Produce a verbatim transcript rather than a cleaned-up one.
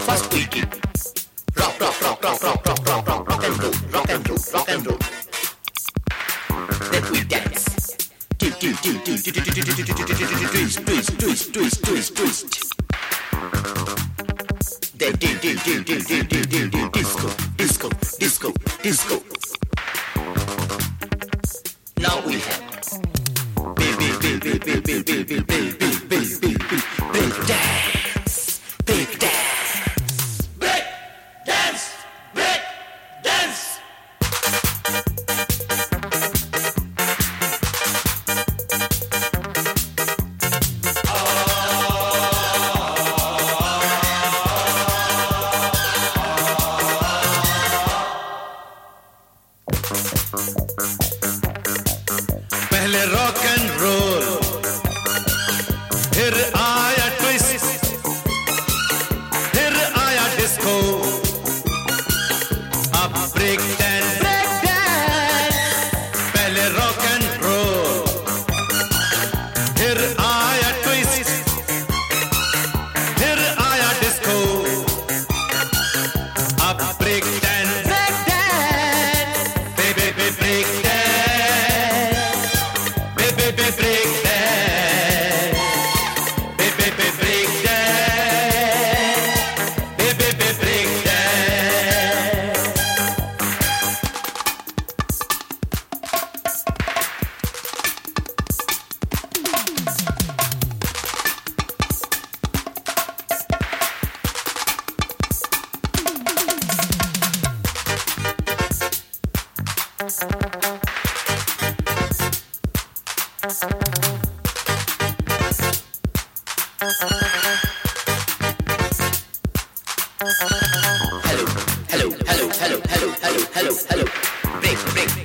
First we kick. Rock, rock, rock, rock, rock, rock, rock, rock, rock and roll, rock and roll, rock and roll. Then we dance. Twist, twist, twist, twist, twist, twist, twist. Then disco, disco, disco, disco. Now we have big, big, big, big, big, big, big, big, big, big, big, big, big, big dance, big dance, big dance, big dance. पहले rock and roll, फिर आया twist, फिर आया disco, अब break dance, break dance. पहले rock and roll, फिर आया twist, फिर आया डिस्को, अब break dance, break dance, baby बे break dance. Baby, break dance. Baby, break dance. Baby, break dance. Hello, hello, hello, hello, hello, hello, hello, hello. Break, break,